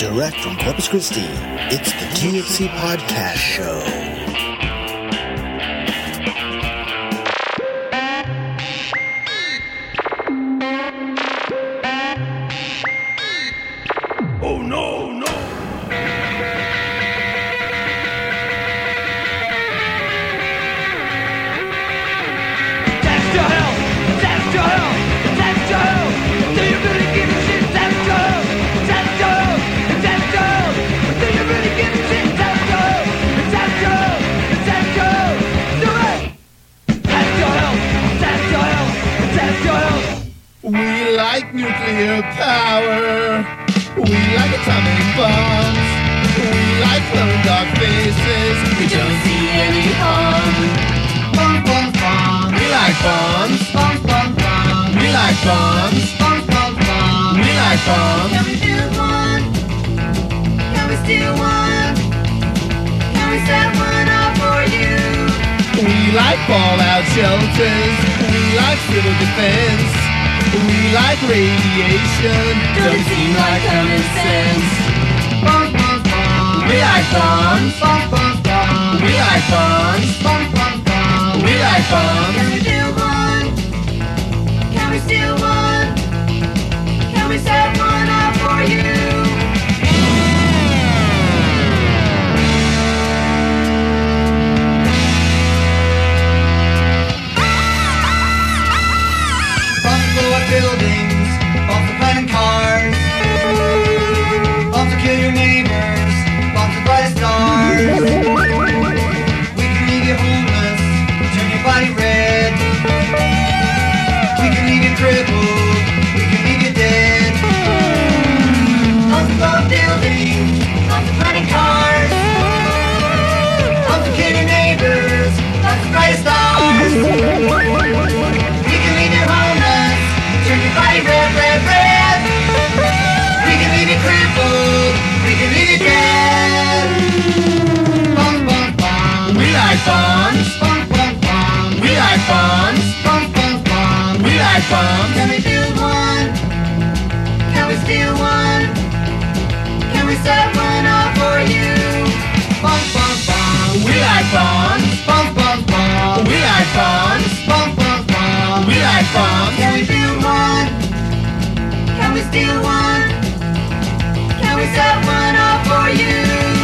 direct from Corpus Christi, it's the THC Podcast Show. Nuclear power. We like atomic bombs. We like glowing dark faces. We don't see any harm. Bomb, bomb, bomb. We like bombs. Bomb, bomb, bomb. We like bombs. Bomb, bomb, bomb. We like bombs. Can we build one? Can we steal one? Can we set one up for you? We like fallout shelters. We like civil defense. We like radiation, doesn't seem like common sense. Bombs, bombs, bombs. We like bombs. Bombs, bombs, bombs. We like bombs. Bombs, bombs, bombs. We like bombs. Can we build one? Can we steal one? Can we set one up for you? Buildings, bombs to planting cars, bombs to kill your neighbors, bombs to bright stars. We can leave you homeless, turn your body red. We can leave you crippled, we can leave you dead. Bombs to blow up buildings, bombs to planting cars, bombs to kill your neighbors, bombs to bright stars. We can leave you homeless. Turn your body red, red, red. We can leave you crippled. We can leave you dead. Bombs, bombs, bombs. We like bombs. Bombs, bombs, bombs. We like bombs. Bombs, bombs, bombs. We like bombs. Can we build one? Can we steal one? Can we set one up for you? Bombs, bombs, bombs. We like bombs. Bombs, bombs, bombs. We like bombs. Bombs, bombs, bombs. We like bombs. Can we build one? Can we steal one? Can we set one up for you?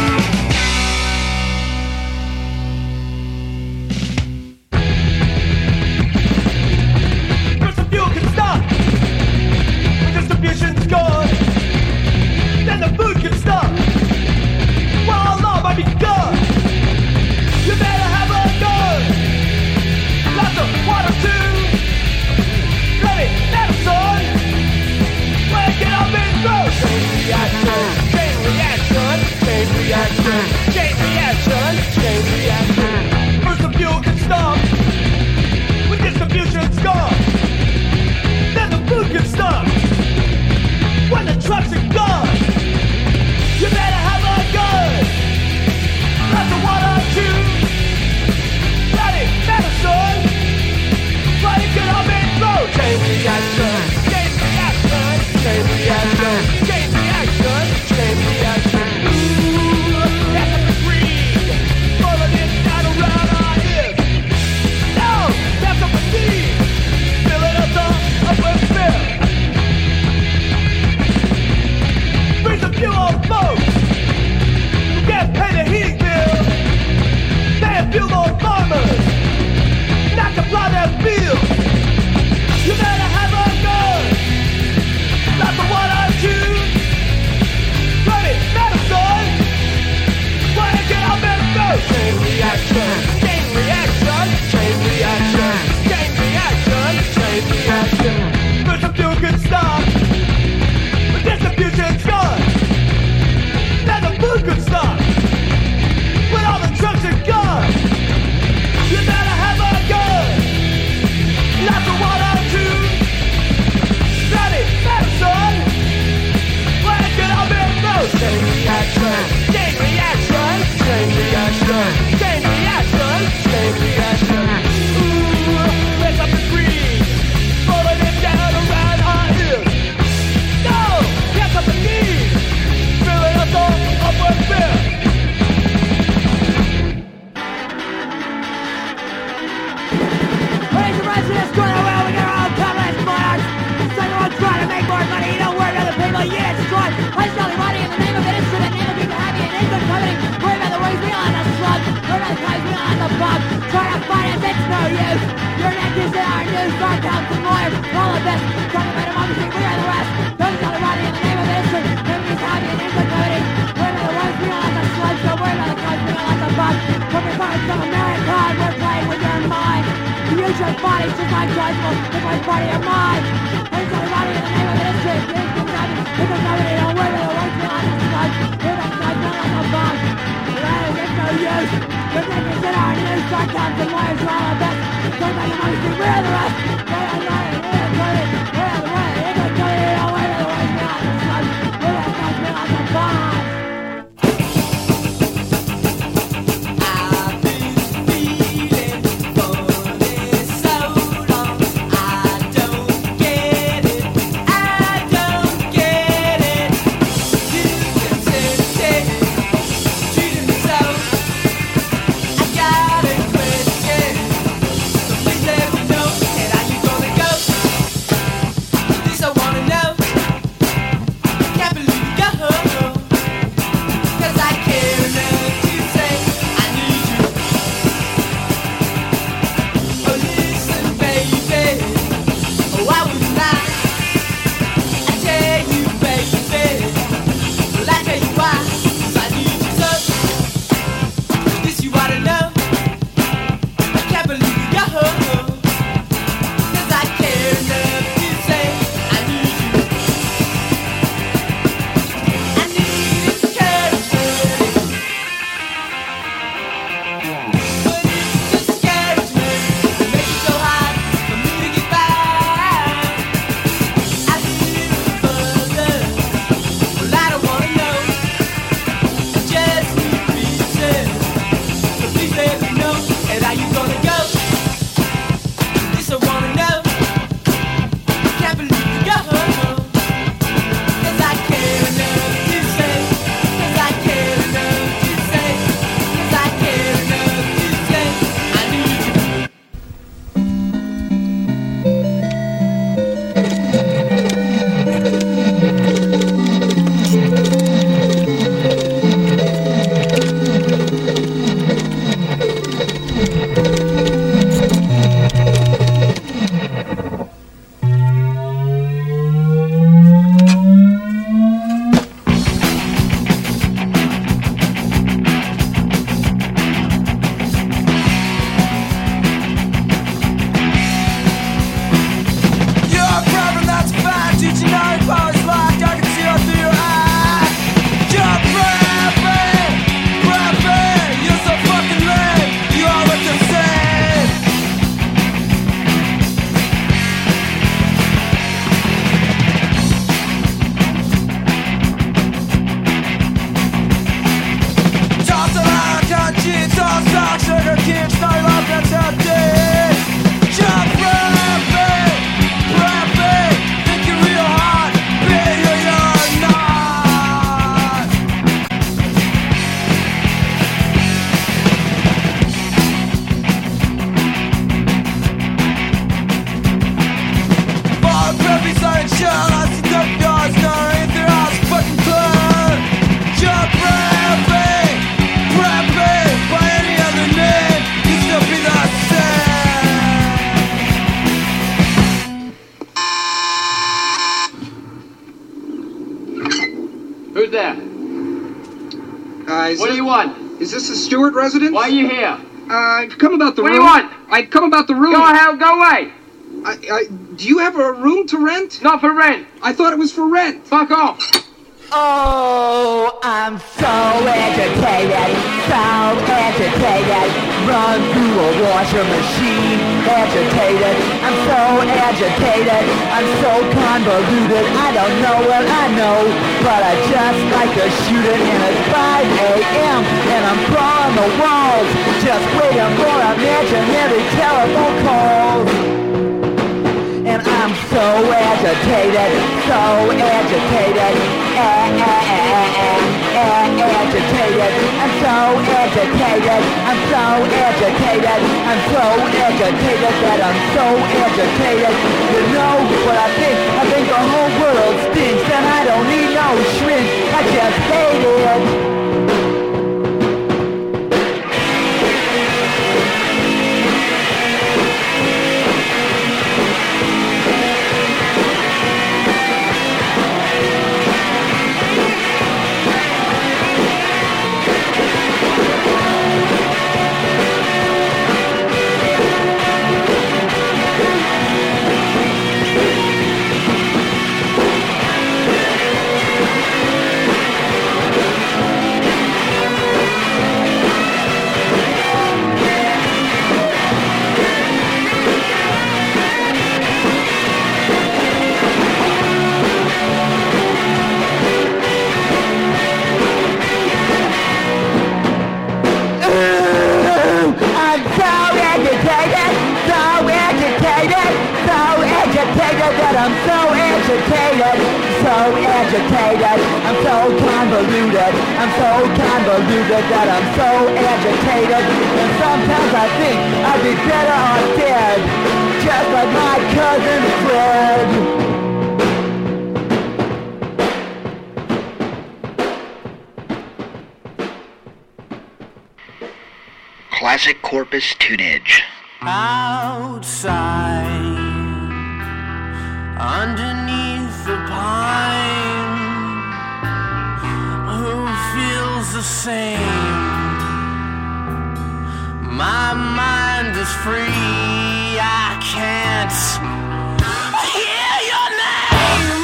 First the fuel can stop when distribution's gone. Then the food can stop while our law might be gone. You better have a gun. Lots of water too. Bloody medicine. Wake it up and go. Chain reaction, chain reaction, chain reaction, chain reaction, chain reaction. First the fuel can stop when distribution's gone. Then the food can stop when the trucks are gone. You better have a gun. Lots of water too. Bloody medicine. Wake it up and go. Chain reaction, chain reaction, chain reaction, chain reaction, chain reaction. Ooh, that's a greed. Rolling it down around our ears. No, that's a fatigue. Filling us up with fear. is unjudgable, the first party of mine. And everybody in the name of history, please do nothing. If there's nobody don't win, the worst thing on this sun. If I'm not like a bomb, it's no use. The niggas in our news, sarcasm, and lawyers are all our best. Don't make a money, see, we're the rest. They are not in here, we're the way. If there's nobody don't win, the worst thing on this sun. If I'm not like a bomb. Who's there? What do you want? Is this the Stewart residence? Why are you here? I've come about the room. What do you want? I've come about the room. Go ahead, go away. Do you have a room to rent? Not for rent. I thought it was for rent. Fuck off. Oh, I'm so agitated, run through a washer machine, agitated, I'm so agitated, I'm so convoluted, I don't know what I know, but I just like to shoot it, and it's 5 a.m., and I'm crawling the walls, just waiting for imaginary telephone calls. And I'm so agitated, agitated, I'm so agitated, I'm so agitated, I'm so agitated that I'm so agitated. You know what I think the whole world stinks, and I don't need no shrink, I just hate it. I'm so agitated, so agitated. I'm so convoluted, I'm so convoluted that I'm so agitated. And sometimes I think I'd be better off dead, just like my cousin Fred. Classic Corpus tunage. Outside, underneath the pine, who feels the same? My mind is free, I can't hear your name.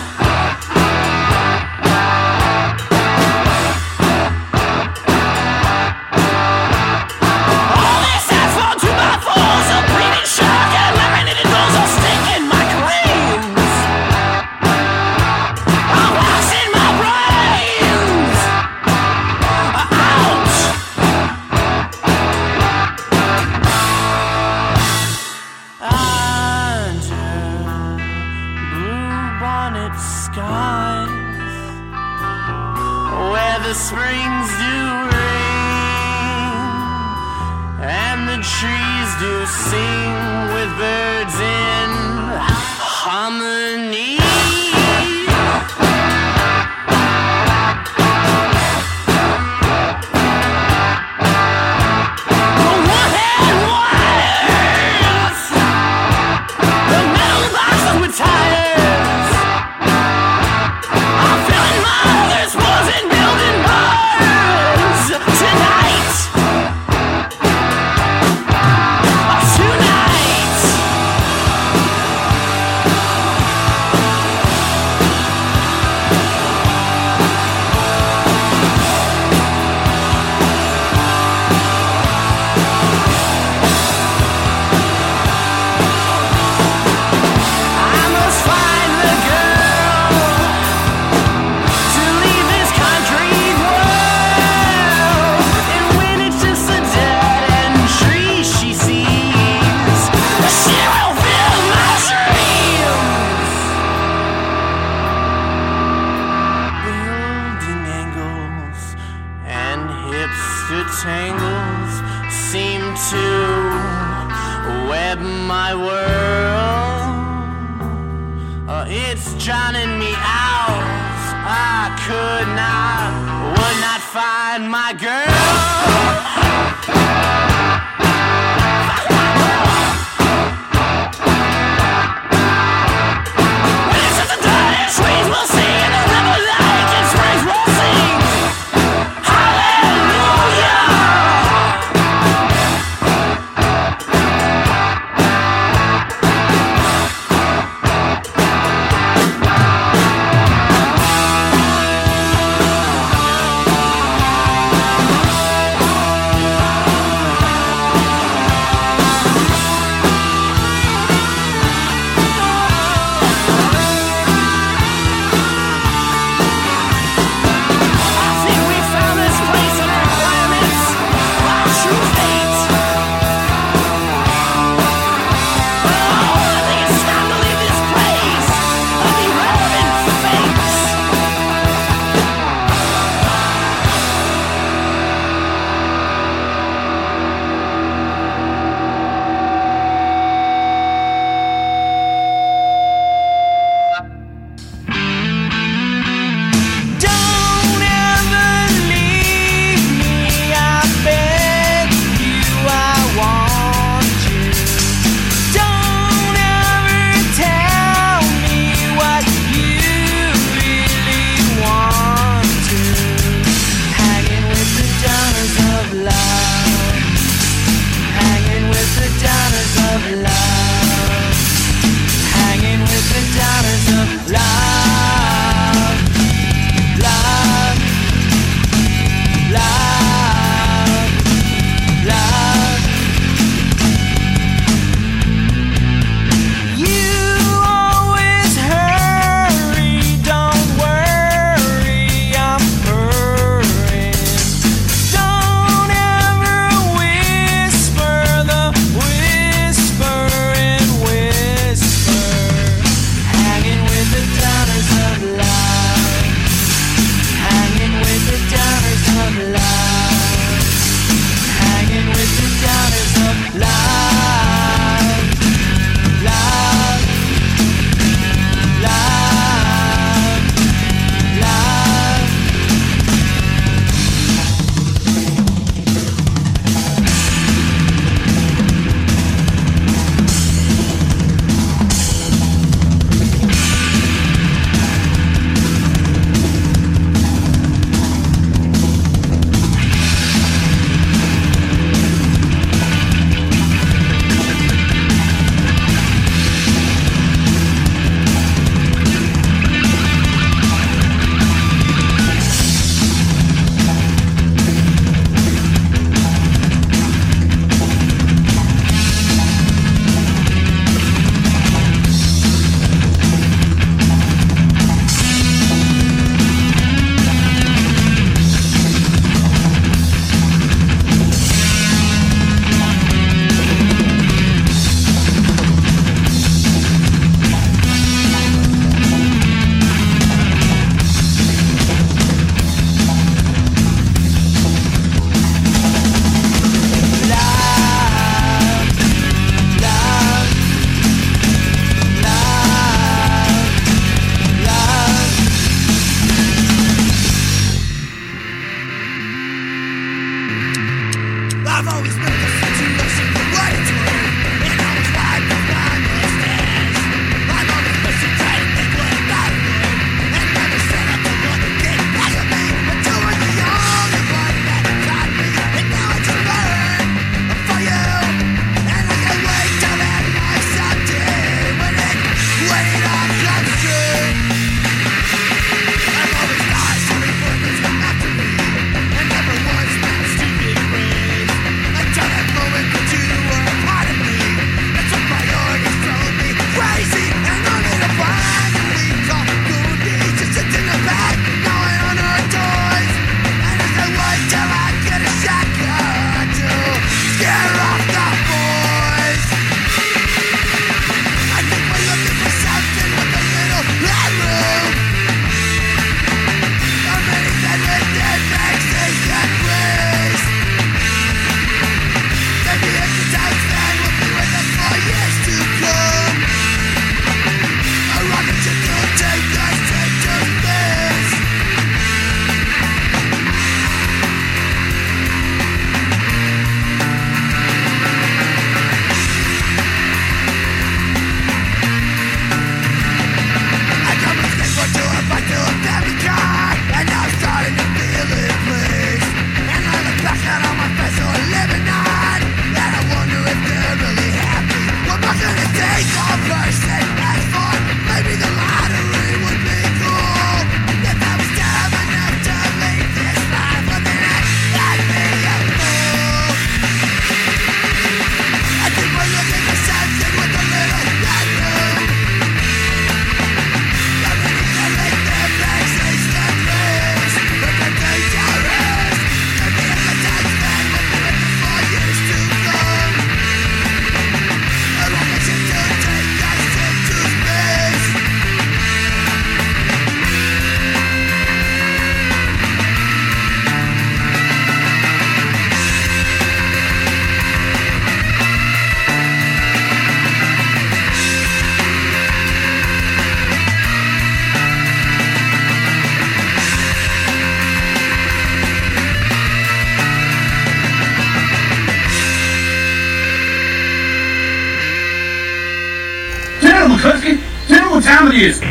All this asphalt to my falls, a bleeding shark and laminated rolls are sticking my claims. I'm washing my brains out. Under blue-bonnet skies, where the springs do rain and the trees do sing with birds in harmony. The wood-head wires, the metal boxes with tires, I'm filling my other spores and building bars tonight. Tonight. I must find the girl to leave this concrete world. And when it's just a dead-end tree she sees, she will fill my dreams. Building angles and hipster tangles seem to web my world. It's drowning me out. I would not find my girl. When it's just a dead trees we'll see, and the river lake and springs we'll sing. Hallelujah. on with you.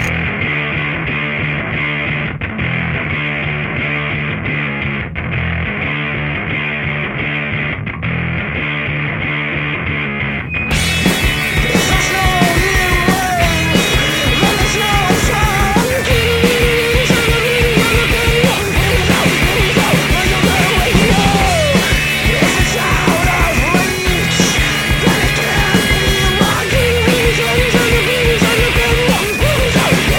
We'll be right back.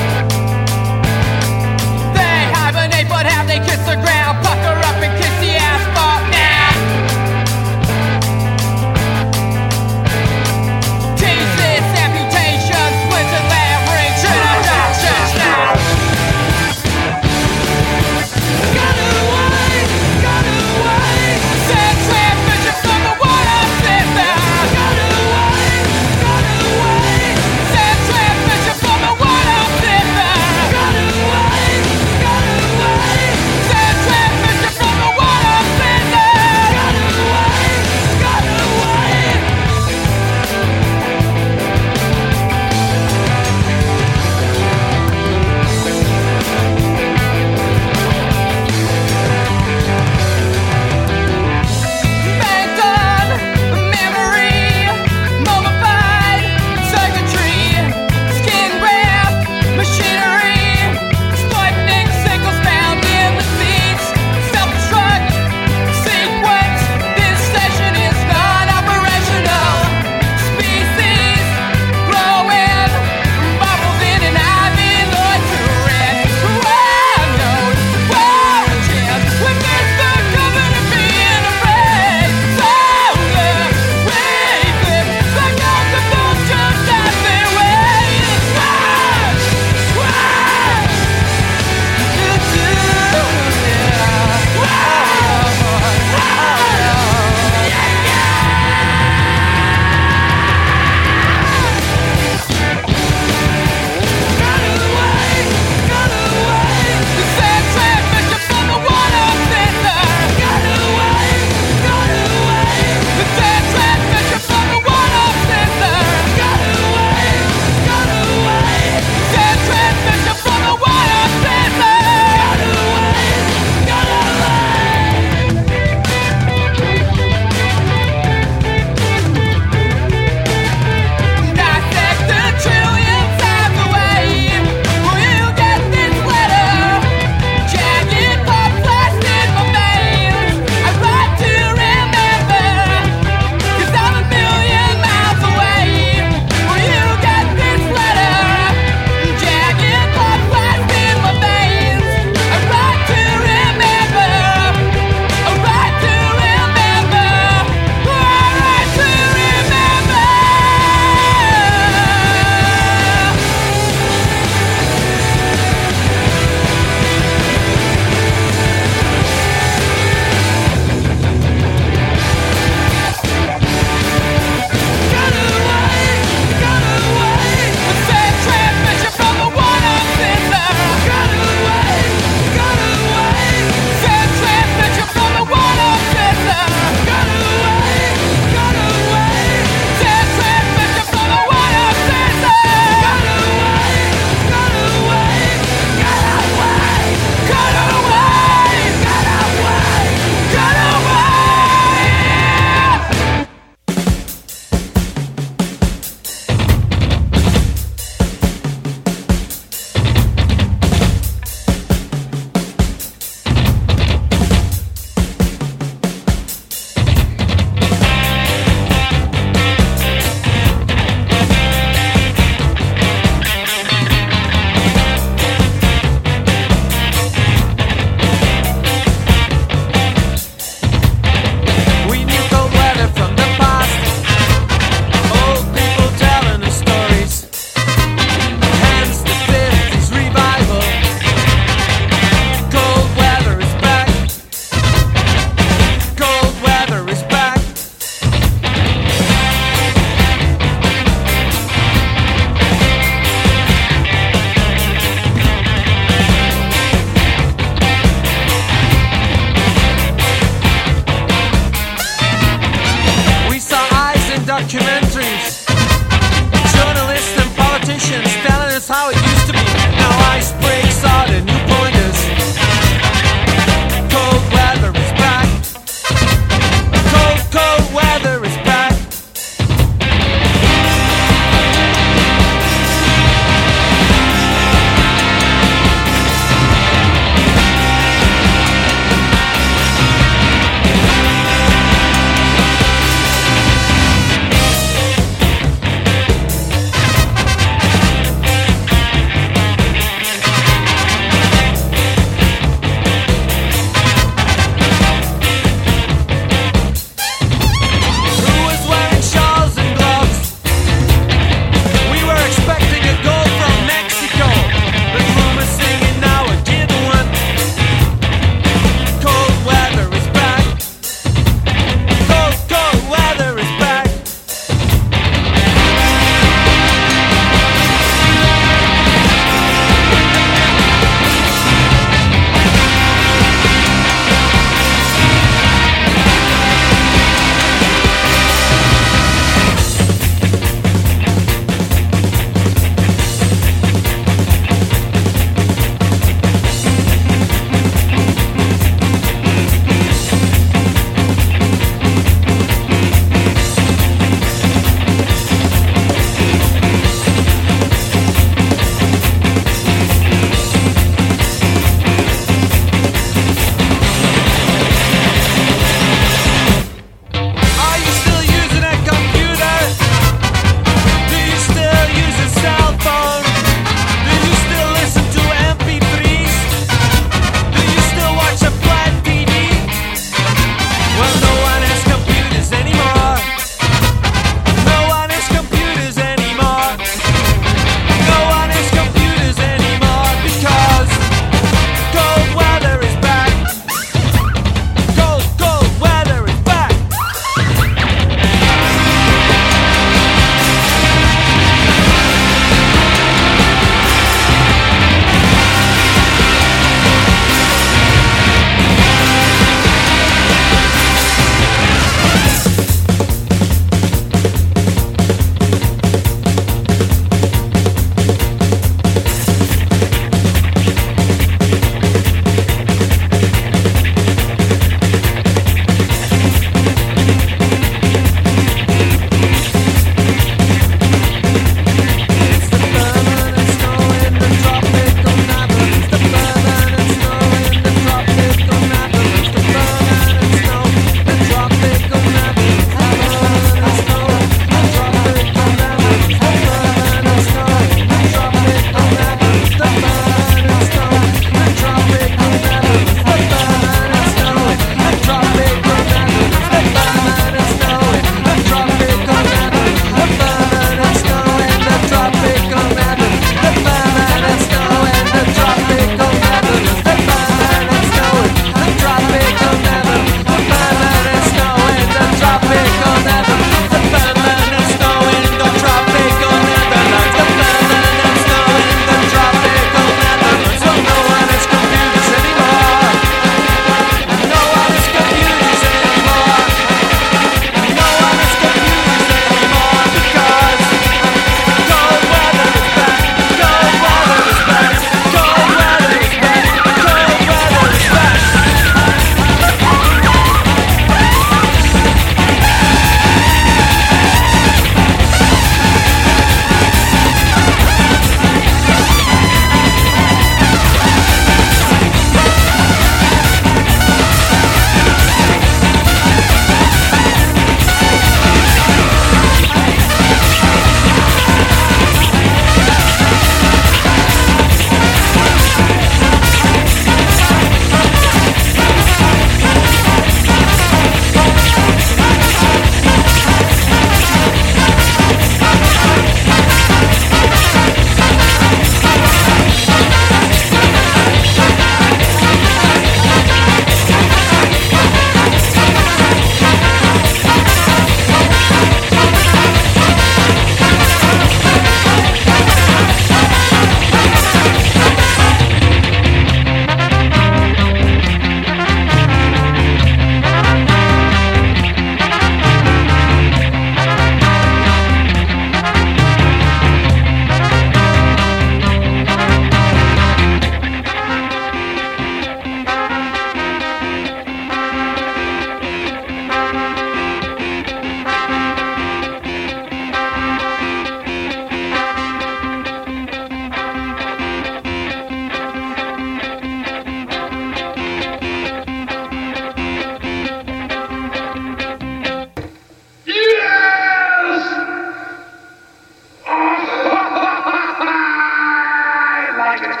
like it.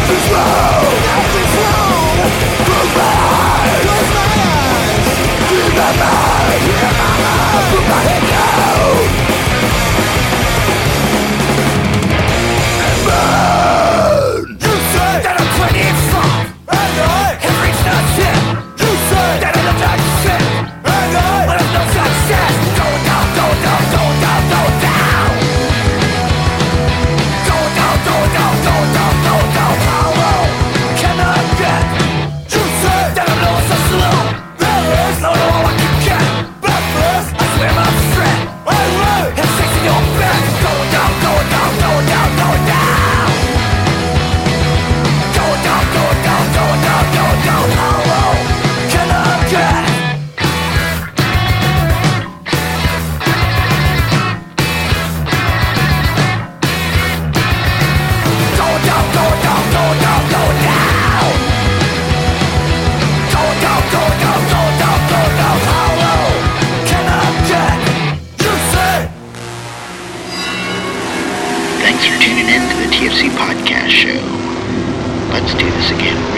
Thanks for tuning in to the TFC Podcast Show. Let's do this again